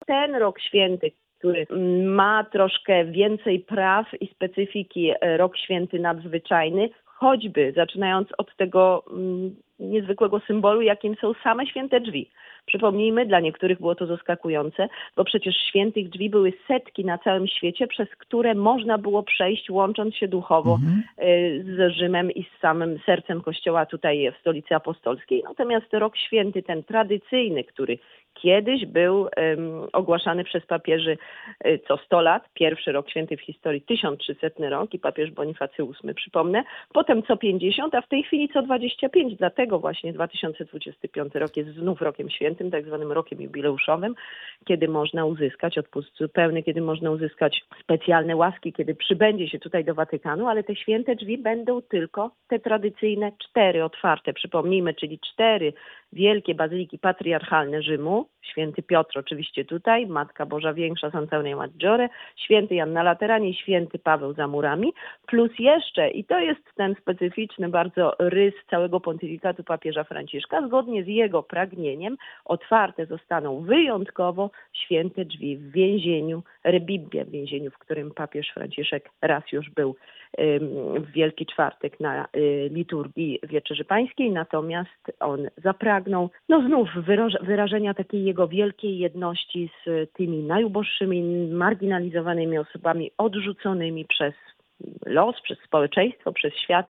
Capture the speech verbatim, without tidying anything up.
ten rok święty, który ma troszkę więcej praw i specyfiki, rok święty nadzwyczajny, choćby zaczynając od tego mm, niezwykłego symbolu, jakim są same święte drzwi. Przypomnijmy, dla niektórych było to zaskakujące, bo przecież świętych drzwi były setki na całym świecie, przez które można było przejść, łącząc się duchowo mhm. z Rzymem i z samym sercem Kościoła tutaj w Stolicy Apostolskiej. Natomiast rok święty, ten tradycyjny, który kiedyś był um, ogłaszany przez papieży y, co sto lat, pierwszy rok święty w historii, tysiąc trzysetny rok i papież Bonifacy ósmy, przypomnę, potem co pięćdziesiąt, a w tej chwili co dwadzieścia pięć, dlatego właśnie dwa tysiące dwudziesty piąty rok jest znów rokiem świętym, tak zwanym rokiem jubileuszowym, kiedy można uzyskać odpust zupełny, kiedy można uzyskać specjalne łaski, kiedy przybędzie się tutaj do Watykanu, ale te święte drzwi będą tylko te tradycyjne cztery otwarte, przypomnijmy, czyli cztery wielkie bazyliki patriarchalne Rzymu, święty Piotr oczywiście tutaj, Matka Boża Większa, Santa Eunea Maggiore, święty Jan na Lateranie i święty Paweł za murami, plus jeszcze, i to jest ten specyficzny bardzo rys całego pontyfikatu papieża Franciszka, zgodnie z jego pragnieniem otwarte zostaną wyjątkowo święte drzwi w więzieniu Rebibbie, w więzieniu, w którym papież Franciszek raz już był w Wielki Czwartek na liturgii Wieczerzy Pańskiej, natomiast on zapragnął no znów wyrażenia takiej jego wielkiej jedności z tymi najuboższymi, marginalizowanymi osobami, odrzuconymi przez los, przez społeczeństwo, przez świat.